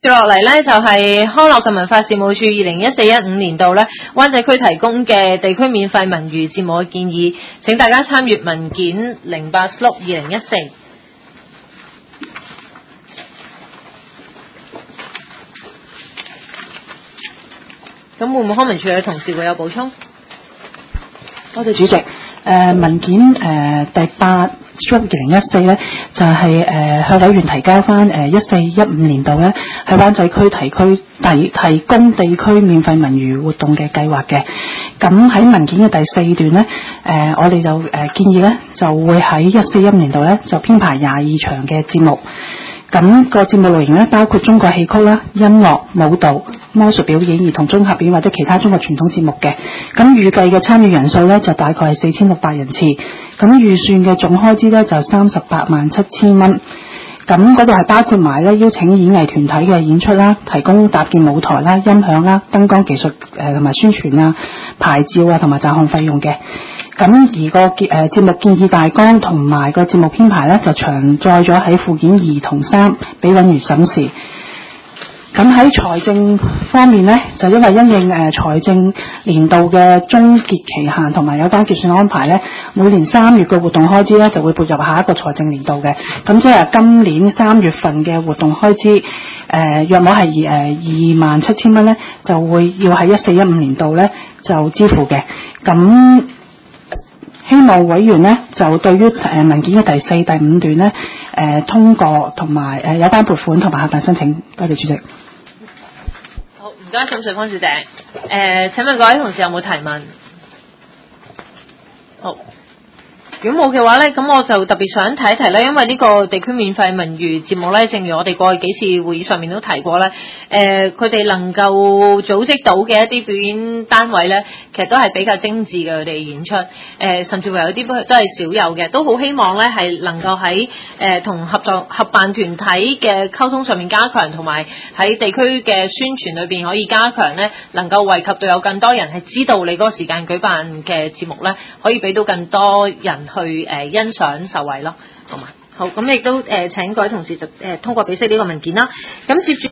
住落嚟咧就係康樂及文化事務處2014-15年度咧灣仔區提供嘅地區免費文娛節目嘅建議，請大家參閱文件08/2014。咁會唔會康文署嘅同事會有補充？ 多謝主席。文件第8/2014咧就係向委員提交翻14-15年度咧喺灣仔區提供地區免費文娛活動嘅計劃嘅。咁喺文件嘅第4段咧，我哋就建議咧就會喺14-15年度咧就編排22場嘅節目。咁個節目類型咧包括中國戲曲啦、音樂、舞蹈、魔術表演、兒童綜合表演或者其他中國傳統節目嘅。咁預計嘅參與人數咧就大概係4600人次。咁預算嘅總開支咧就387000蚊。咁嗰度係包括埋咧邀請演藝團體嘅演出啦，提供搭建舞台啦、音響啦、燈光技術同埋宣傳啊、牌照啊同埋雜項費用嘅。咁而個節目建議大綱同埋個節目編排咧就詳載咗喺附件2同3俾委員審視。咁喺財政方面呢，就因為因應財政年度嘅終結期限同埋有關結算安排呢，每年3月嘅活動開支呢就會撥入下一個財政年度嘅。咁即係今年3月份嘅活動開支，約莫係27000蚊呢，就會要喺14-15年度呢就支付嘅。咁希望委員呢就對於文件嘅第4、第5段呢通過同埋有關撥款同埋核發申請。多謝主席。 好，唔該，沈瑞芳小姐。請問各位同事有冇提問？好。如果冇嘅話咧，咁我就特別想提一提咧，因為呢個地區免費文娛節目咧，正如我哋過去幾次會議上面都提過咧，佢哋能夠組織到嘅一啲表演單位咧，其實都係比較精緻嘅佢哋演出，甚至乎有啲都係少有嘅，都好希望咧係能夠喺同合辦團體嘅溝通上面加強，同埋喺地區嘅宣傳裏邊可以加強咧，能夠惠及到有更多人係知道你嗰個時間舉辦嘅節目咧，可以俾到更多人去欣賞受惠咯，好嘛？好，咁亦都請各位同事就通過俾息呢個文件啦。咁接住